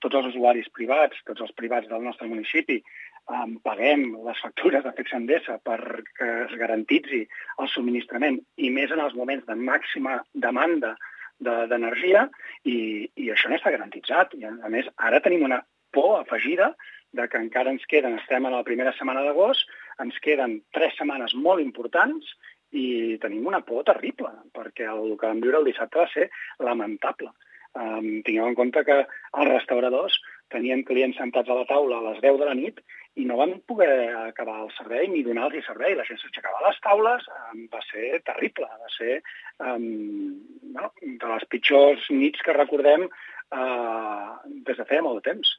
tots els usuaris privats, tots els privats del nostre municipi, paguem les factures de Fix Endesa perquè es garantitzi el subministrament i més en els moments de màxima demanda d'energia i això no està garantitzat. I, a més, ara tenim una por afegida de que encara estem a la primera setmana d'agost, ens queden 3 setmanes molt importants i tenim una por terrible, perquè el que vam viure el dissabte va ser lamentable. Tingueu en compte que els restauradors tenien clients sentats a la taula a les 10 de la nit i no van poder acabar el servei ni donar-los servei. La gent s'aixecava a les taules, va ser terrible, va ser de les pitjors nits que recordem des de feia molt de temps.